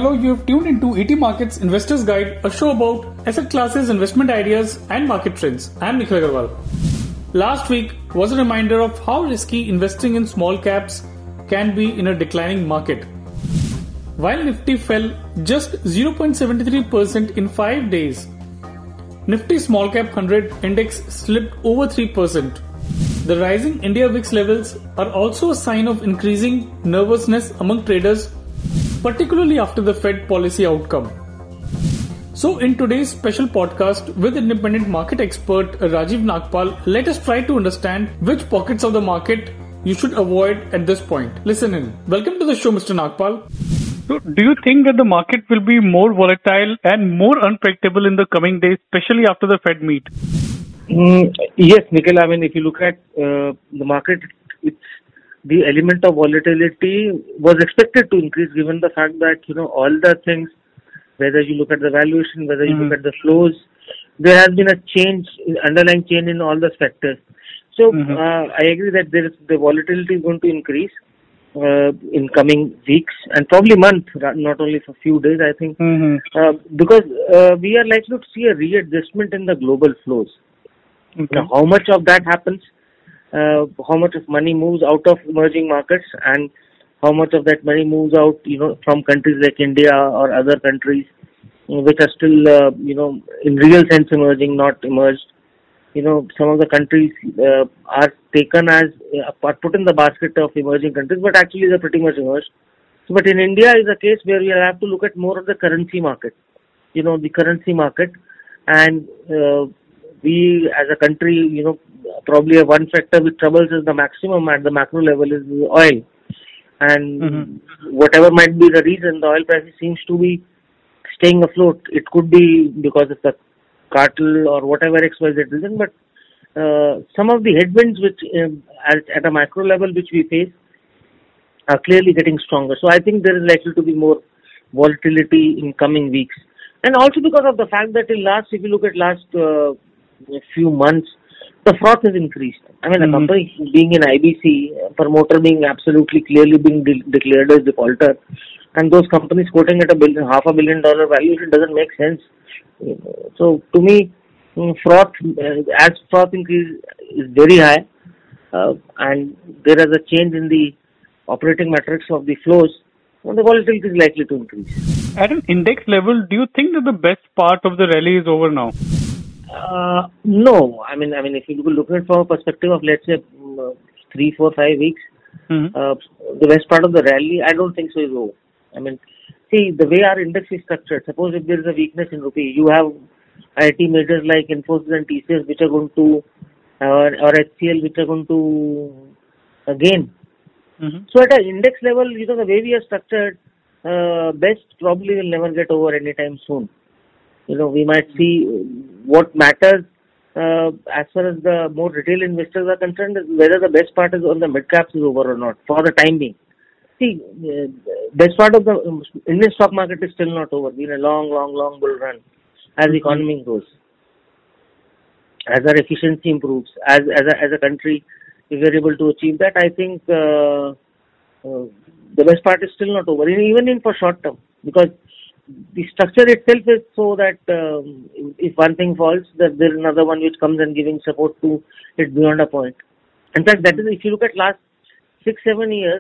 hello, you have tuned into ET Markets Investors Guide, a show about asset classes, investment ideas, and market trends. I am Nikhil Agarwal. Last week was a reminder of how risky investing in small caps can be in a declining market. While Nifty fell just 0.73% in 5 days, Nifty Small Cap 100 index slipped over 3%. The rising India VIX levels are also a sign of increasing nervousness among traders, particularly after the Fed policy outcome. So in today's special podcast with independent market expert Rajiv Nagpal, let us try to understand which pockets of the market you should avoid at this point. Listen in. Welcome to the show, Mr. Nagpal. So do you think that the market will be more volatile and more unpredictable in the coming days, especially after the Fed meet? Yes, Nikhil. I mean, if you look at the market, the element of volatility was expected to increase given the fact that, all the things, whether you look at the valuation, whether you look at the flows, there has been a change, underlying change in all the sectors. So I agree that the volatility is going to increase in coming weeks and probably months, not only for a few days, I think, because we are likely to see a readjustment in the global flows. Okay. Now, how much of that happens, how much of money moves out of emerging markets and how much of that money moves out, from countries like India or other countries which are still, in real sense emerging, not emerged. Some of the countries are taken as, are put in the basket of emerging countries, but actually they're pretty much emerged. But in India is a case where we have to look at more of the currency market, the currency market. And we as a country, probably one factor which troubles us the maximum at the macro level is the oil. And whatever might be the reason, the oil prices seems to be staying afloat. It could be because of the cartel or whatever XYZ reason, but some of the headwinds which at a macro level which we face are clearly getting stronger. So I think there is likely to be more volatility in coming weeks. And also because of the fact that if you look at last few months, the froth has increased. I mean, the company being in IBC, promoter being absolutely clearly being declared as defaulter, and those companies quoting at $500 million valuation doesn't make sense. So to me, froth increase is very high, and there is a change in the operating metrics of the flows, and the volatility is likely to increase. At an index level, do you think that the best part of the rally is over now? No. I mean, if you look at it from a perspective of, let's say, 3, 4, 5 weeks, the best part of the rally, I don't think so is over. I mean, see, the way our index is structured, suppose if there is a weakness in rupee, you have IT majors like Infosys and TCS which are going to, or HCL which are going to gain. So at an index level, the way we are structured, best probably will never get over anytime soon. We might see what matters as far as the more retail investors are concerned, whether the best part is on the mid caps is over or not for the time being. See, best part of the Indian stock market is still not over. Been a long bull run as the economy grows, as our efficiency improves, as a country, if we are able to achieve that, I think the best part is still not over, even in for short term, because the structure itself is so that if one thing falls, that there is another one which comes and giving support to it beyond a point. In fact, that is, if you look at last 6-7 years,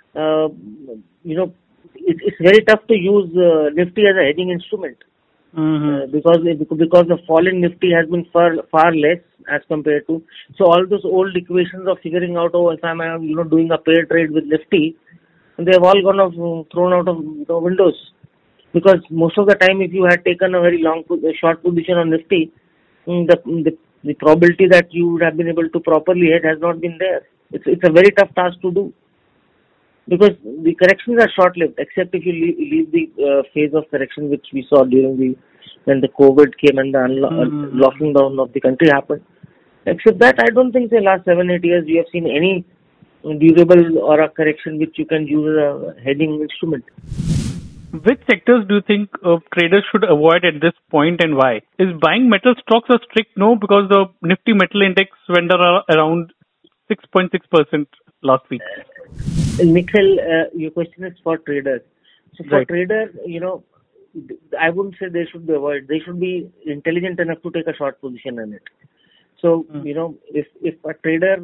it's very tough to use Nifty as a hedging instrument because the fall in Nifty has been far less as compared to. So all those old equations of figuring out, if I'm doing a pair trade with Nifty, they have all thrown out of windows. Because most of the time, if you had taken a very short position on Nifty, the probability that you would have been able to properly hedge has not been there. It's a very tough task to do, because the corrections are short-lived, except if you leave the phase of correction which we saw when the COVID came and the locking down of the country happened. Except that, I don't think the last 7-8 years we have seen any durable or a correction which you can use as a hedging instrument. Which sectors do you think traders should avoid at this point and why? Is buying metal stocks a strict no because the Nifty Metal Index went around 6.6% last week? Nikhil, your question is for traders. So for Right. trader, I wouldn't say they should be avoided. They should be intelligent enough to take a short position in it. So, if a trader,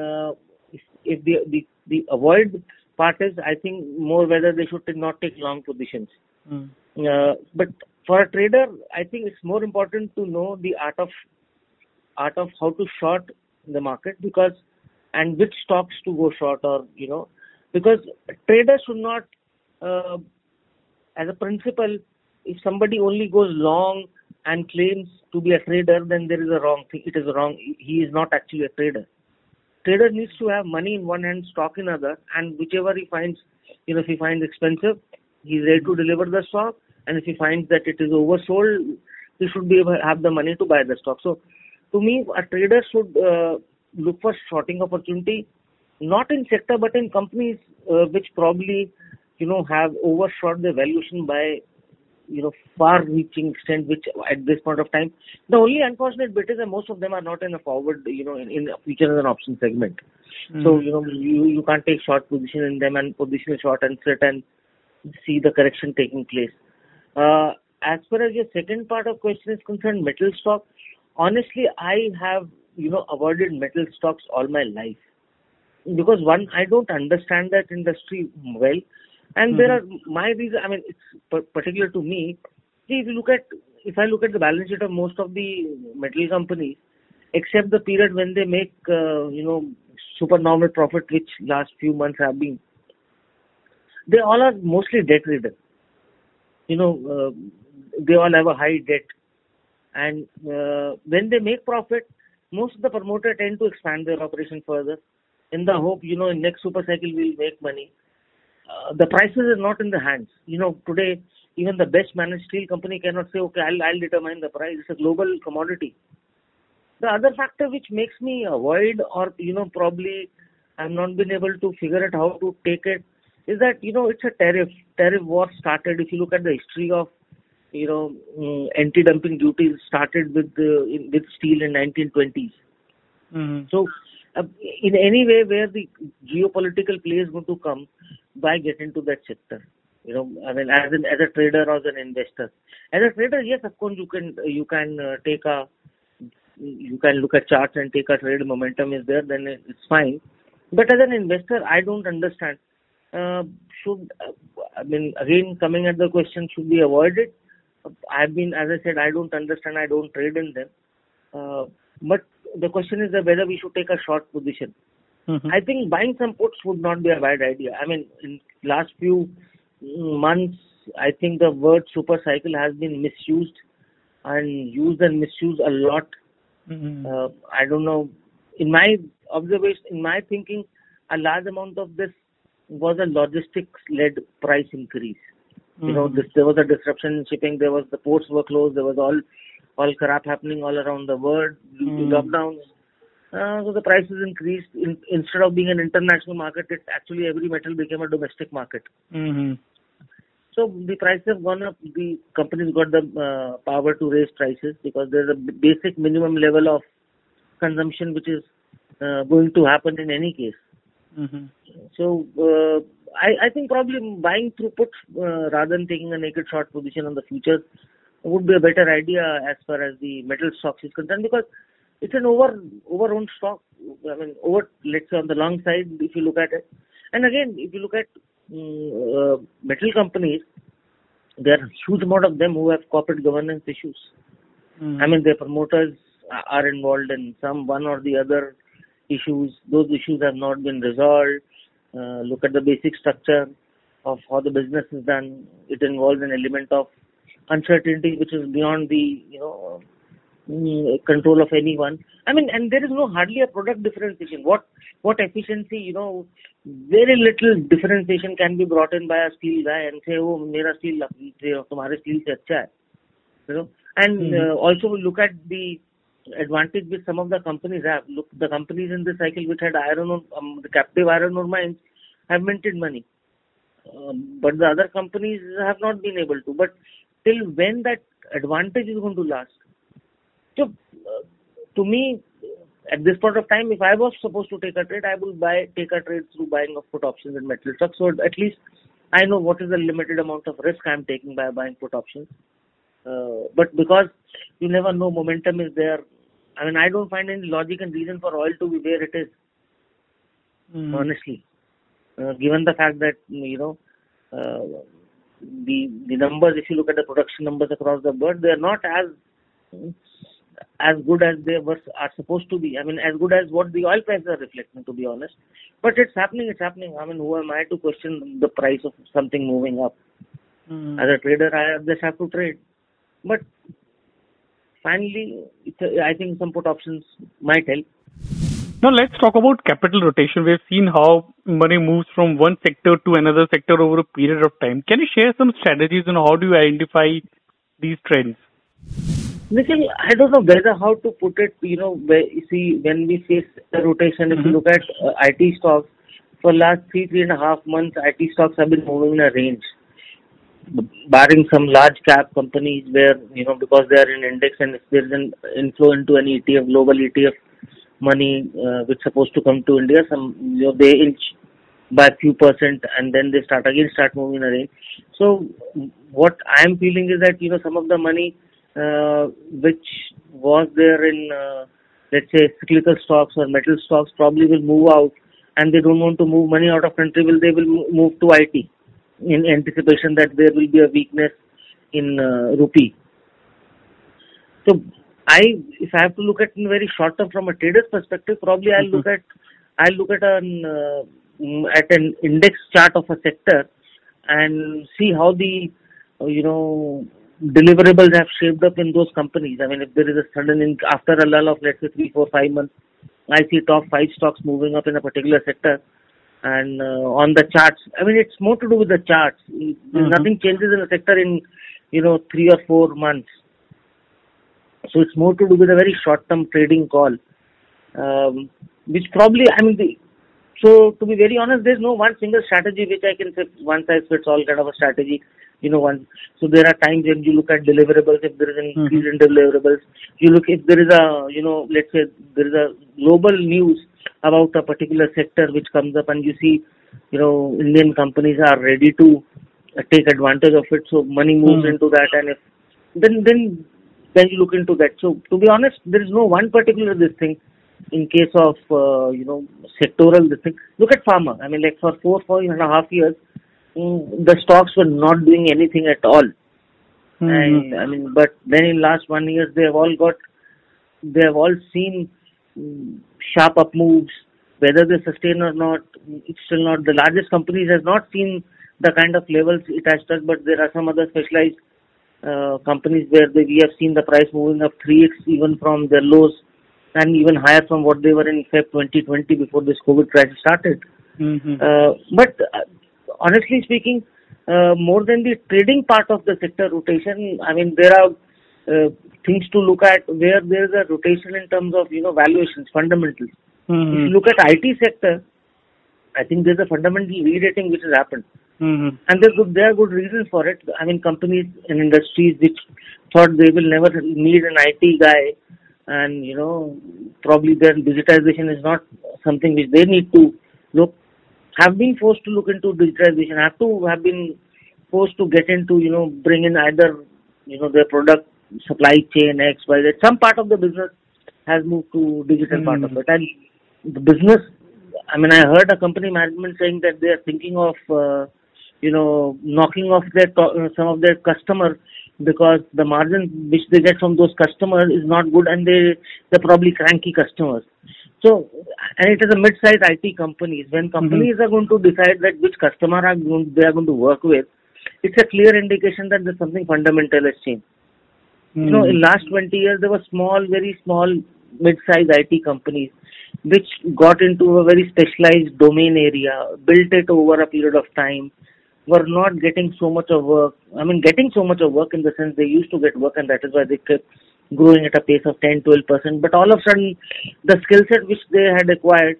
if the avoid part is, I think more whether they should not take long positions. But for a trader, I think it's more important to know the art of how to short the market, and which stocks to go short, or because traders should not, as a principle, if somebody only goes long and claims to be a trader, then there is a wrong thing. It is wrong. He is not actually a trader. Trader needs to have money in one hand, stock in other, and whichever he finds, if he finds expensive, he's ready to deliver the stock, and if he finds that it is oversold, he should be able to have the money to buy the stock. So, to me, a trader should look for shorting opportunity, not in sector but in companies which probably have overshot the valuation by far-reaching extent, which at this point of time, the only unfortunate bit is that most of them are not in a forward, in a futures and option segment. So, you can't take short position in them and position short and sit and see the correction taking place. As far as your second part of question is concerned, metal stock, honestly, I have, avoided metal stocks all my life. Because one, I don't understand that industry well. And there are my reasons. I mean, it's particular to me. See, if I look at the balance sheet of most of the metal companies, except the period when they make, supernormal profit, which last few months have been, they all are mostly debt ridden. They all have a high debt. And when they make profit, most of the promoters tend to expand their operation further in the hope, in next super cycle we'll make money. The prices are not in the hands. Today, even the best managed steel company cannot say, okay, I'll determine the price. It's a global commodity. The other factor which makes me avoid, or, probably I've not been able to figure out how to take it, is that, it's a tariff war started. If you look at the history of, anti-dumping duties started with steel in 1920s. So, in any way where the geopolitical play is going to come, why get into that sector? I mean, as a trader or as an investor. As a trader, yes, of course, you can look at charts and take a trade. Momentum is there, then it's fine. But as an investor, I don't understand. Again, coming at the question, should we avoid it? As I said, I don't understand. I don't trade in them. But the question is that whether we should take a short position. I think buying some puts would not be a bad idea. I mean, in last few months, I think the word super cycle has been misused and used and misused a lot. I don't know. In my observation, in my thinking, a large amount of this was a logistics-led price increase. There was a disruption in shipping. The ports were closed. There was all crap happening all around the world due to lockdowns. So the prices increased. Instead of being an international market, actually every metal became a domestic market. So the prices have gone up. The companies got the power to raise prices because there's a basic minimum level of consumption which is going to happen in any case. So I think probably buying through puts rather than taking a naked short position on the futures would be a better idea as far as the metal stocks is concerned, because it's an over-owned stock. I mean, let's say on the long side, if you look at it. And again, if you look at metal companies, there are a huge amount of them who have corporate governance issues. I mean, their promoters are involved in one or the other issues. Those issues have not been resolved. Look at the basic structure of how the business is done. It involves an element of uncertainty which is beyond the control of anyone. I mean, and there is hardly a product differentiation. What efficiency, very little differentiation can be brought in by a steel guy and say, oh, mera steel, tumhare steel se acha hai. And also look at the advantage which some of the companies have. Look, the companies in this cycle which had the captive iron ore mines have minted money. But the other companies have not been able to. But till when that advantage is going to last? So, to me, at this point of time, if I was supposed to take a trade, I would take a trade through buying of put options and metal stocks. So at least I know what is the limited amount of risk I'm taking by buying put options. But because you never know, momentum is there. I mean, I don't find any logic and reason for oil to be where it is, honestly. Given the fact that, the numbers, if you look at the production numbers across the board, they are not as good as they are supposed to be. I mean, as good as what the oil prices are reflecting, to be honest. But it's happening. I mean, who am I to question the price of something moving up? As a trader, I just have to trade. But finally, I think some put options might help. Now let's talk about capital rotation. We've seen how money moves from one sector to another sector over a period of time. Can you share some strategies on how do you identify these trends? Nikhil, I don't know how to put it. When we face the rotation, if you look at IT stocks, for last 3.5 months, IT stocks have been moving in a range, barring some large cap companies where, because they are in index and if there's an inflow into an ETF, global ETF money, which is supposed to come to India, they inch by a few percent and then they start moving in a range. So what I am feeling is that, some of the money which was there in, let's say, cyclical stocks or metal stocks probably will move out, and they don't want to move money out of country. They will move to IT in anticipation that there will be a weakness in rupee. So if I have to look at in very short term from a trader's perspective, probably I'll look at an index chart of a sector and see how the deliverables have shaped up in those companies. I mean, if there is a sudden after a lull of, let's say, 3, 4, 5 months, I see top 5 stocks moving up in a particular sector. And on the charts, I mean, it's more to do with the charts. Nothing changes in the sector in, 3 or 4 months. So it's more to do with a very short-term trading call, which probably, so to be very honest, there's no one single strategy which I can say one size fits all kind of a strategy. So there are times when you look at deliverables, if there is an increase in deliverables, you look if there is a, let's say there is a global news about a particular sector which comes up and you see, Indian companies are ready to take advantage of it. So money moves into that, and if then you look into that. So to be honest, there is no one particular this thing. In case of, sectoral this thing, look at pharma. I mean, like for 4.5 years, the stocks were not doing anything at all. And but then in last 1 year, they have all seen sharp up moves. Whether they sustain or not, it's still not. The largest companies has not seen the kind of levels it has touched, but there are some other specialized companies where we have seen the price moving up 3x even from their lows and even higher from what they were in Feb 2020 before this COVID crisis started. But honestly speaking, more than the trading part of the sector rotation, I mean, there are things to look at where there is a rotation in terms of, valuations, fundamentals. If you look at IT sector, I think there's a fundamental re-rating which has happened. And there are good reasons for it. I mean, companies and industries which thought they will never need an IT guy, and probably their digitization is not something which they need to look, have been forced to look into digitization, have been forced to get into, bring in either, their product supply chain X, Y, Z. Some part of the business has moved to digital part of it. And the business, I mean, I heard a company management saying that they are thinking of, knocking off some of their customers because the margin which they get from those customers is not good, and they're probably cranky customers. So, and it is a mid-sized IT companies. When companies are going to decide that which customer they are going to work with, it's a clear indication that there's something fundamental has changed. In last 20 years, there were very small, mid-sized IT companies which got into a very specialized domain area, built it over a period of time, were not getting so much of work. I mean, getting so much of work in the sense they used to get work, and that is why they kept growing at a pace of 10-12%. But all of a sudden, the skill set which they had acquired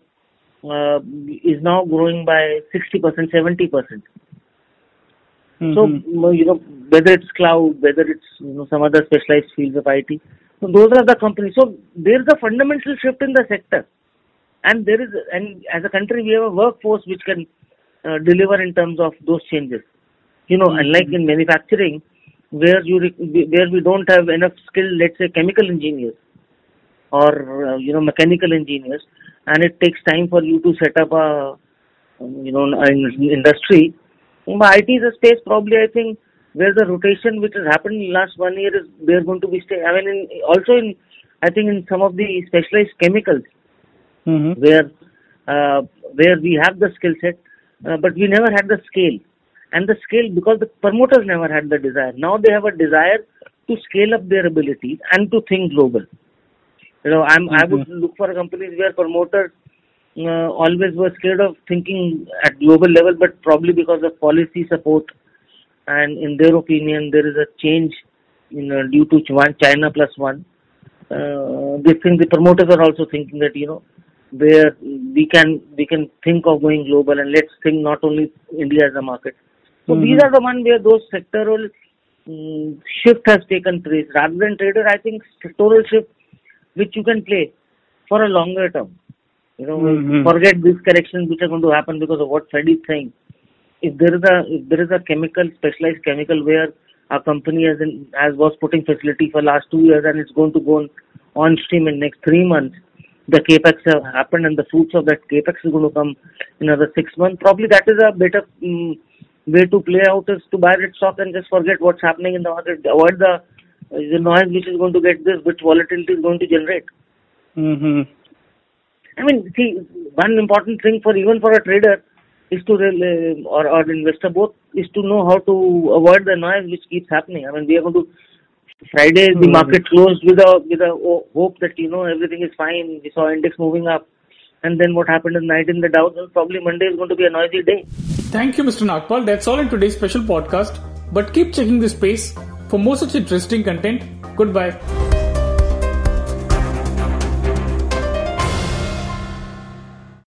is now growing by 60%, 70%. So, whether it's cloud, whether it's some other specialized fields of IT, so those are the companies. So there's a fundamental shift in the sector, and and as a country we have a workforce which can deliver in terms of those changes. Unlike in manufacturing, where we don't have enough skilled, let's say, chemical engineers or mechanical engineers, and it takes time for you to set up an industry. But IT is a space probably, I think, where the rotation which has happened in the last 1 year is they're going to be I think in some of the specialized chemicals, where we have the skill set, but we never had the scale. And the scale, because the promoters never had the desire. Now they have a desire to scale up their abilities and to think global. I would look for companies where promoters always were scared of thinking at global level, but probably because of policy support, and in their opinion, there is a change due to China plus one. They think the promoters are also thinking that where we can think of going global, and let's think not only India as a market. So these are the one where those sectoral shift has taken place. Rather than trader, I think sectoral shift which you can play for a longer term. Forget these corrections which are going to happen because of what Fed is saying. If there is a specialized chemical where a company was putting facility for last 2 years and it's going to go on stream in next 3 months, the capex have happened and the fruits of that capex is going to come in another 6 months. Probably that is a better way to play out, is to buy that stock and just forget what's happening in the market. Avoid the noise which is going to get which volatility is going to generate. I mean, see, one important thing even for a trader is to or investor both, is to know how to avoid the noise which keeps happening. I mean, we are going to Friday the market closed with a hope that everything is fine. We saw index moving up, and then what happened at night in the Dow Jones? Probably Monday is going to be a noisy day. Thank you, Mr. Nagpal. That's all in today's special podcast. But keep checking this space for more such interesting content. Goodbye.